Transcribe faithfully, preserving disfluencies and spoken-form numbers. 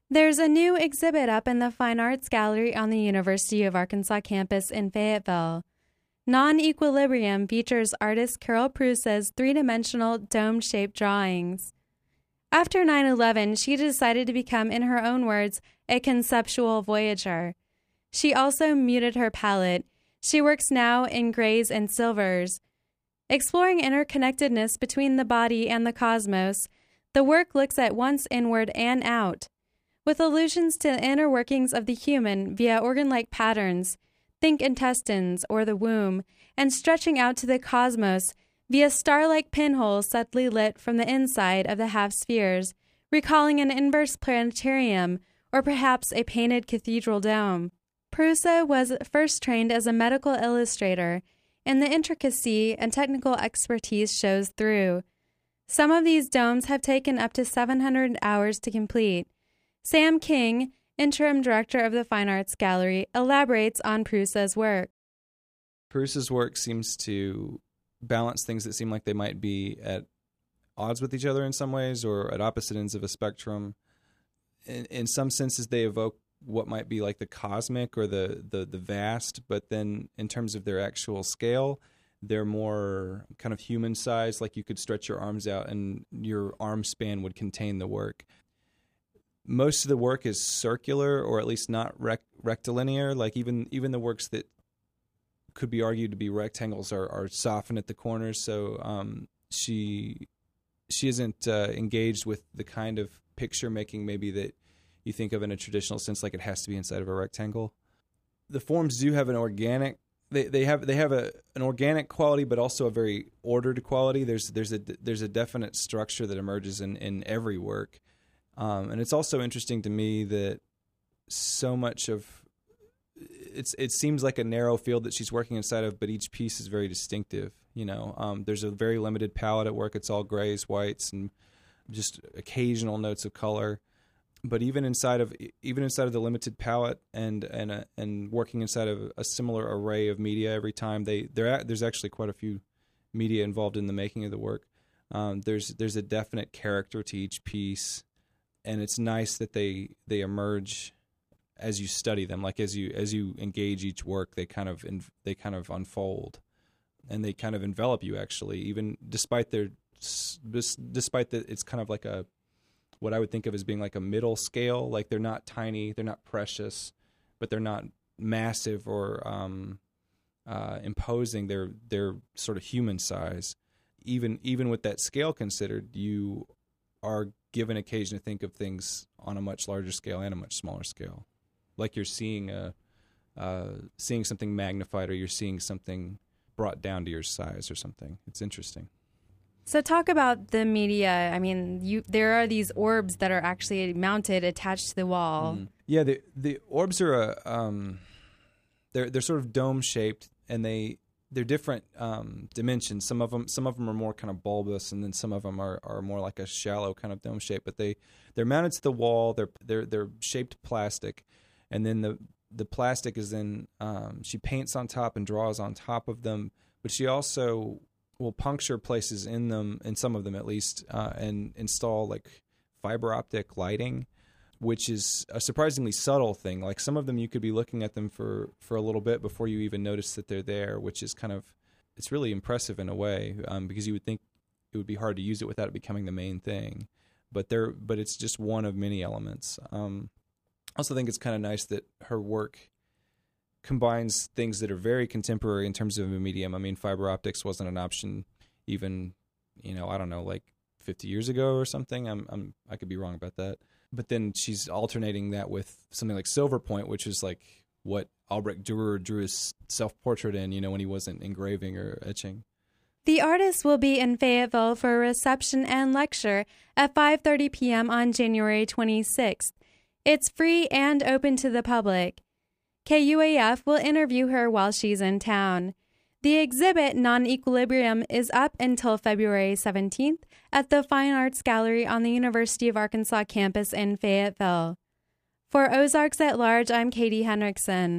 There's a new exhibit up in the Fine Arts Gallery on the University of Arkansas campus in Fayetteville. Non-Equilibrium features artist Carol Prusa's three-dimensional dome-shaped drawings. After nine eleven, she decided to become, in her own words, a conceptual voyager. She also muted her palette. She works now in grays and silvers. Exploring interconnectedness between the body and the cosmos, the work looks at once inward and out, with allusions to the inner workings of the human via organ-like patterns, think intestines or the womb, and stretching out to the cosmos via star-like pinholes subtly lit from the inside of the half-spheres, recalling an inverse planetarium or perhaps a painted cathedral dome. Prusa was first trained as a medical illustrator, and the intricacy and technical expertise shows through. Some of these domes have taken up to seven hundred hours to complete. Sam King, interim director of the Fine Arts Gallery, elaborates on Prusa's work. Prusa's work seems to balance things that seem like they might be at odds with each other in some ways or at opposite ends of a spectrum. In, in some senses, they evoke what might be like the cosmic or the, the, the vast, but then in terms of their actual scale, they're more kind of human-sized, like you could stretch your arms out and your arm span would contain the work. Most of the work is circular, or at least not rect- rectilinear. Like even even the works that could be argued to be rectangles are, are softened at the corners. So um, she she isn't uh, engaged with the kind of picture making maybe that you think of in a traditional sense, like it has to be inside of a rectangle. The forms do have an organic. They they have they have a an organic quality, but also a very ordered quality. There's there's a there's a definite structure that emerges in, in every work. Um, and it's also interesting to me that so much of it's it seems like a narrow field that she's working inside of, but each piece is very distinctive. You know, um, there's a very limited palette at work. It's all grays, whites, and just occasional notes of color. But even inside of even inside of the limited palette and and uh, and working inside of a similar array of media every time, they there there's actually quite a few media involved in the making of the work. Um, there's there's a definite character to each piece. And it's nice that they they emerge as you study them. Like as you as you engage each work, they kind of in, they kind of unfold, and they kind of envelop you. Actually, even despite their despite that, it's kind of like a what I would think of as being like a middle scale. Like they're not tiny, they're not precious, but they're not massive or um, uh, imposing. They're they're sort of human size. Even even with that scale considered, you are given occasion to think of things on a much larger scale and a much smaller scale, like you're seeing a uh, seeing something magnified, or you're seeing something brought down to your size or something. It's interesting. So talk about the media. I mean, you there are these orbs that are actually mounted, attached to the wall. Mm. Yeah, the the orbs are a um, they're they're sort of dome shaped, and they. They're different um, dimensions. Some of them, some of them are more kind of bulbous, and then some of them are, are more like a shallow kind of dome shape. But they they're mounted to the wall. They're they're they're shaped plastic, and then the the plastic is then um, she paints on top and draws on top of them. But she also will puncture places in them, in some of them at least, uh, and install like fiber optic lighting, which is a surprisingly subtle thing. Like some of them you could be looking at them for, for a little bit before you even notice that they're there, which is kind of, it's really impressive in a way, um, because you would think it would be hard to use it without it becoming the main thing. But there, but it's just one of many elements. Um, I also think it's kind of nice that her work combines things that are very contemporary in terms of a medium. I mean, fiber optics wasn't an option even, you know, I don't know, like fifty years ago or something. I'm, I'm, I could be wrong about that. But then she's alternating that with something like Silver Point, which is like what Albrecht Dürer drew his self-portrait in, you know, when he wasn't engraving or etching. The artist will be in Fayetteville for a reception and lecture at five thirty p.m. on January twenty-sixth. It's free and open to the public. K U A F will interview her while she's in town. The exhibit, Non-Equilibrium, is up until February seventeenth at the Fine Arts Gallery on the University of Arkansas campus in Fayetteville. For Ozarks at Large, I'm Katie Henriksen.